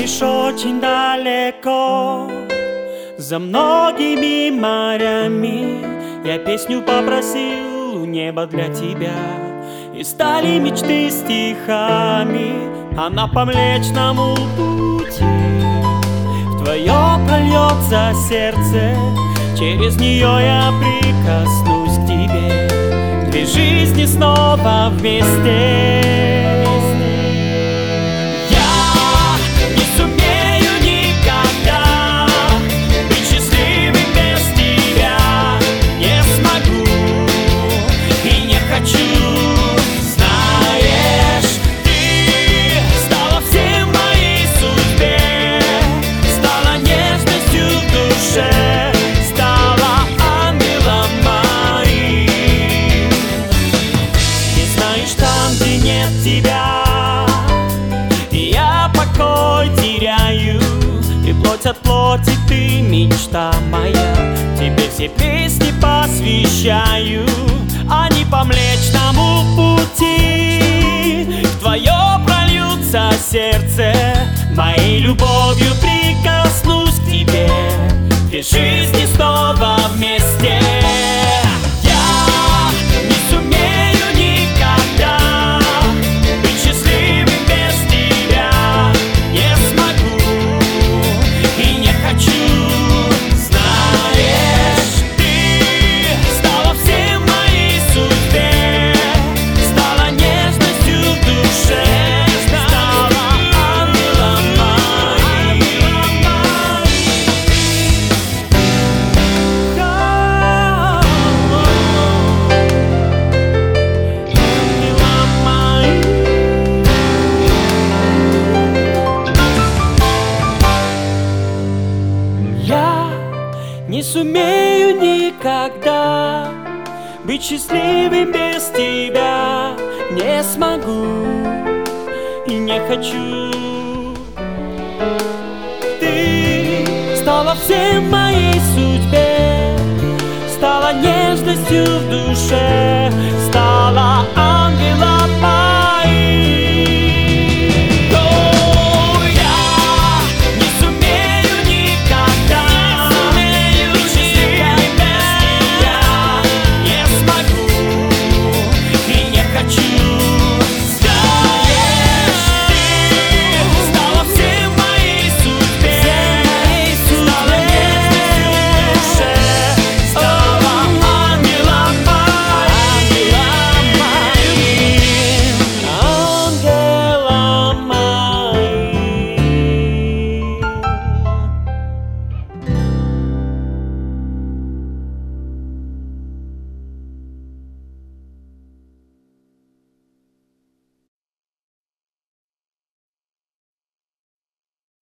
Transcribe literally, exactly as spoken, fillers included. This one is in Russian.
Знаешь, очень далеко, за многими морями, я песню попросил у неба для тебя, и стали мечты стихами. Она по Млечному пути в твое прольется сердце, через нее я прикоснусь к тебе, две жизни снова вместе. Плоть от плоти ты, мечта моя, тебе все песни посвящаю. Они по Млечному пути в твое прольются сердце, моей любовью прикоснусь к тебе, две жизни снова вместе. Не сумею никогда быть счастливым без тебя, не смогу и не хочу. Ты стала всем в моей судьбе, стала нежностью в душе, стала